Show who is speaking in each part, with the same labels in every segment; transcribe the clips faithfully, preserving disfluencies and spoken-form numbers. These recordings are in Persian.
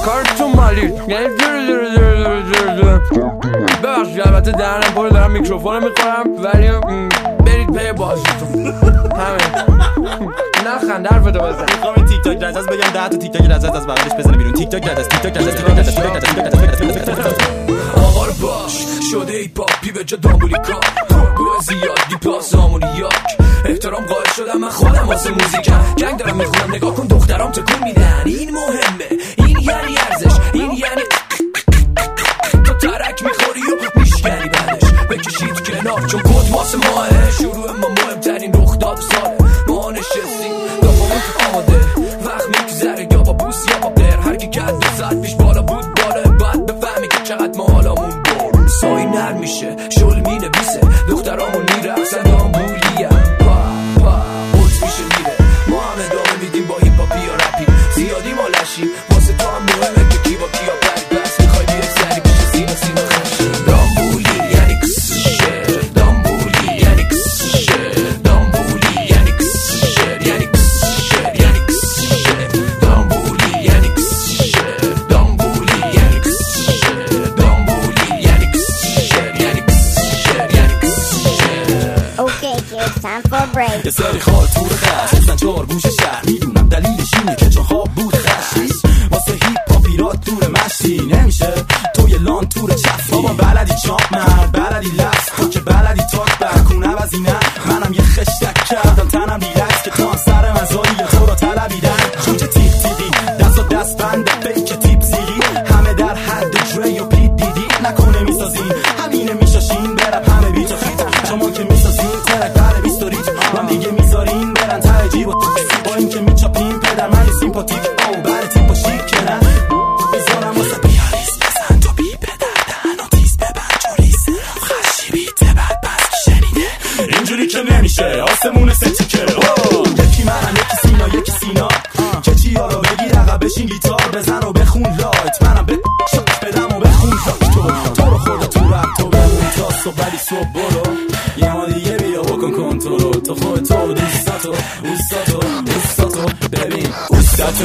Speaker 1: کارتون مالی ببخشید البته درنم پر دارم میکروفون میخورم ولی برید پی بازیتون همین نخند حرفتو بزن.
Speaker 2: میخوام این تیک تاک رزاز بگم ده تا تیک تاک رزاز از بغلش بزنه بیرون. تیک تاک رزاز تیک تاک رزاز تیک تاک رزاز تیک تاک رزاز تیک تاک رزاز.
Speaker 1: آقا رو باش شده ای پاپی به جا دامبولیکا گوه زیاد دیپلاس آمونیاک احترام قائل شدم من خودم واسه موزیکم گنگ دارم میخونم نگاه کن دخترام تکون میدن این مهمه این یعنی ارزش این یعنی تو ترک میخوری و میشکنی بعدش بکشید کنار چون کد واسه ماه شروع ما مهمترین رخ داد ساله ما نشستیم دافمون تو آماده وقت میگذره یا با بوس یا با بر هر کی که دو ساعت پیش بالا بود بالا باید بفهمی که چقدر ما حالامون دار سایی نر میشه شل مینویسه دخترامون میرقصن دامبولیم پا پا بوت میشه میره ما هم ادامه میدیم با هیپ هاپی یا رپی زیادی ما لشیم واسه تو هم مهمه که کی با کیا پری بس میخوای بیای سری پیش سینا سینا خشیم دامبولی یعنی کس شعر دامبولی یعنی کس شعر دامبولی یعنی کس شعر یعنی کس شعر یعنی کس شعر دامبولی یعنی کس شعر دامبولی یعنی کس شعر دامبولی یعنی کس شعر یعنی کس شعر یعنی کس شعر.
Speaker 3: Okay kids, time for a break.
Speaker 2: یه سری خال تور خش گفتن چهار گوش شهر میدونم دلیلش اینه که چون خواب بود خشیش واسه هیپ هاپ ایراد دور مشتی نمیشه تو یه لان تور چفتی بابا بلدی چاپ مرد بلدی لفظ تو که بلدی تاک برکونه وزینه منم یه خشتک کردم تنم ریلکس که تو هم سر مزایی یا تو را طلبیدن جوجه تیق تیقی دست و دست بنده بیک تیپ زیری همه در حد دری و پیت دیدی نکنه میسازین همینه میشاشین برپ همه بیت و خیت شما که میسازین ترک بره بیستوریت هم دیگه میذارین برن ته جیب و با این که میچاپین پدر من سیمپاتیک او بره تیپ و شیک که نه میذارم واسه بیاریست بزن تو بی بدردن و تیز ببند جوریست خشی بیته بد بس که شنیده اینجوری که نمیشه آسمون ستیکه یکی منم یکی سینا یکی سینا که چی یارو بگیر عقب بشین گیتار بزن و بخون لایت منم به شاک بدم و بخون لاک تو تو رو خورده تو رب تو بمون تا صبح ولی صبح برو یه ما دیگه بیا بکن کنترل تو خود تو دوستاتو اوستاتو دوستاتو ببین اوستاتو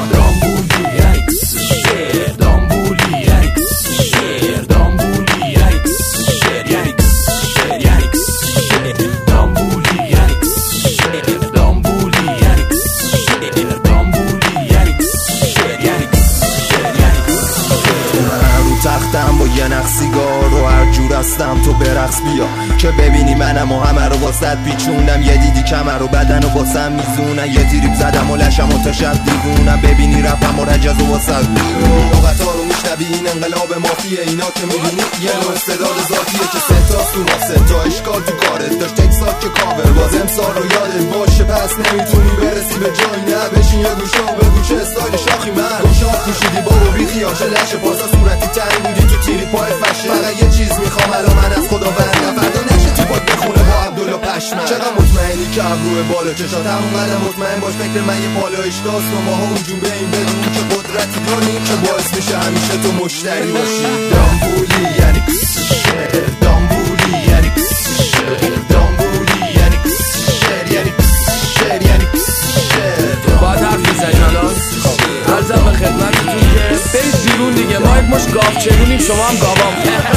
Speaker 2: دامبولی یکس شیر دامبولی یکس شیر دامبولی یکس شیر یکس شیر یکس شیر دامبولی یکس شیر دامبولی یکس شیر دامبولی یکس شیر یکس شیر یکس
Speaker 4: من رو تختم با یه نخ سیگار رو هر جور هستم تو برقص بیا که ببینی منم و همه رو واسد پیچوندم یه دیدی کمر و بدن و واسم میزونن یه تیریب زدم و لشم و تا شب دیوونم ببینی رفم و رجز و واسد لغت ها رو میشنبی این انقلاب مافیه اینا که میدونی یه نوع استعداد ذاتیه که ستاست تو ما ستا اشکال تو کارت داشت تکسات که کاور باز امسال رو یادت باشه پس نمیتونی برسی به جایی نه بشین یه گوشا به گوشه استایل شاخی من گوشات پوشیدی برو بی خیاشه لشه پاسا صورتی تری بودی تو تیری پای فشه فقط یه چیز میخوام الان من از خدا بندم فردا نشه تو باد بخونه با عبدالله پشمن چقدر مطمئنی که ابروه بالا چشات همون قدر مطمئن باش فکر من یه پالایش داست و ماها هجوم به این بدون که قدرتی داریم که باعث میشه همیشه تو مشتری باشی دامبولی یعنی کس شعر دامبولی یعنی کس شعر دامبولی یعنی کس شعر یعنی کس شعر یعنی کس شعر
Speaker 1: باید حرف بزنیم الان عرضم به خدمتتون که برید بیرون دیگه ما یک مش گاف چرونیم شما هم گاوام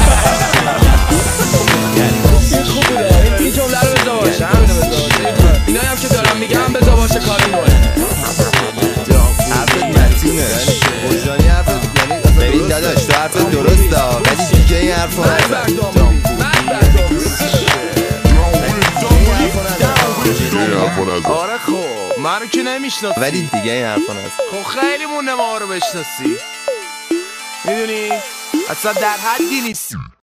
Speaker 1: این خوب بوده این جمله رو بزا باشه همینو بزا باشه اینایی هم که دارم میگم بزا باشه کار نوعه
Speaker 4: حرفت متونه وجدانی حرفت یعنی ببین داداش تو حرفت درسته ولی دیگه این حرف رو
Speaker 1: آره خب من رو که نمیشناسی
Speaker 4: ولی دیگه این حرف رو نست
Speaker 1: خب خیلی مونده ما رو بشناسی میدونی اصلا در حدی نیست